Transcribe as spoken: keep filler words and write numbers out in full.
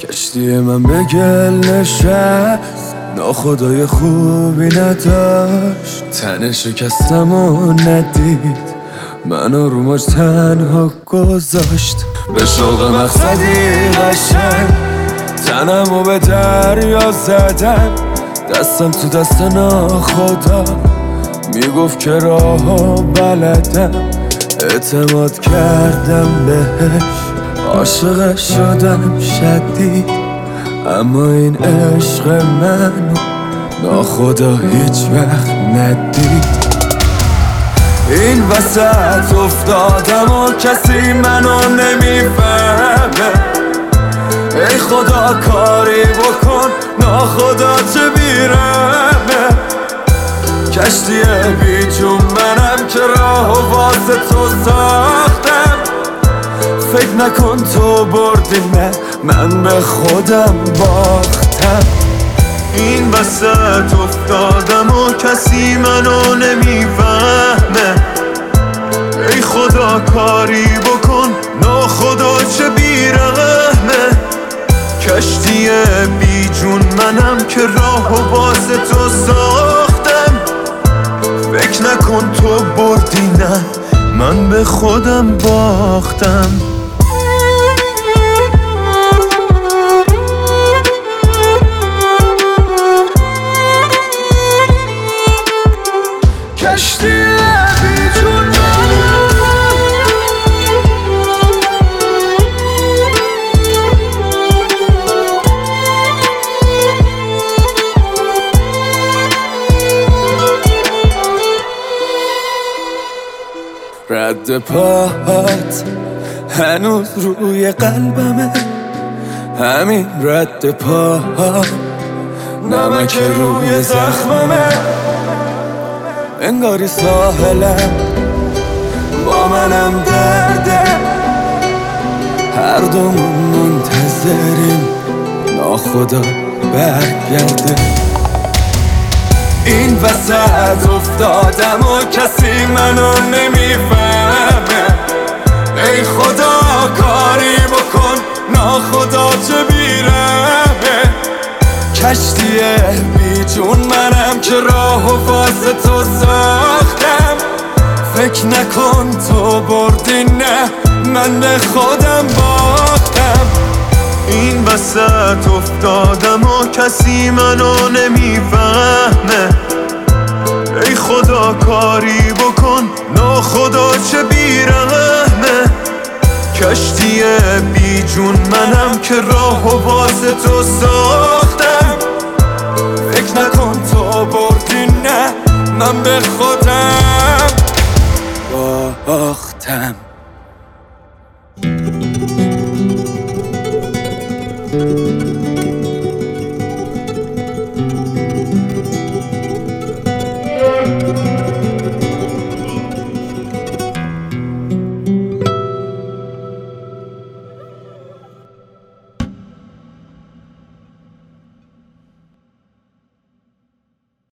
کشتی من به گل نشست، ناخدای خوبی نداشت. تن شکستم و ندید، منو رو موج تنها گذاشت. به شوق مقصدی قشنگ تنمو به دریا زدم. دستم تو دست ناخدا میگفت که راهو بلدم. اعتماد کردم بهش، عاشق شدم شدید. اما این عشق منو ناخدا هیچ وقت ندید. این وسط افتادم و کسی منو نمیفهمه. ای خدا کاری بکن، ناخدا چه بیرمه. کشتی بی جون منم که راه واسه تو ساختم. فکر نکن تو بردی، نه من به خودم باختم. این وسط افتادم و کسی منو نمیفهمه. ای خدا کاری بکن، ناخدا چه بیرحمه. کشتی بی جون منم که راه واسه تو ساختم. فکر نکن تو بردی، نه من به خودم باختم. کشتی بی جون رد پاهات هنوز روی قلبمه. همین رد پاهات نمک روی زخممه. انگاری ساحلم با منم درده. هر دومون منتظریم ناخدا برگرده. این وسط افتادم و کسی منو نمیفهمه. ای خدا کاری بکن، ناخدا چه بیرمه. کشتی بی جون منم که راه واسه تو ساختم. فکر نکن تو بردی، نه من به خودم باختم. این وسط افتادم و کسی منو نمیفهمه. ای خدا کاری بکن، ناخدا چه بیرحمه. کشتی بی جون منم که راه واسه تو ساختم. فکر نکن تو بردی، نه من به خودم باختم.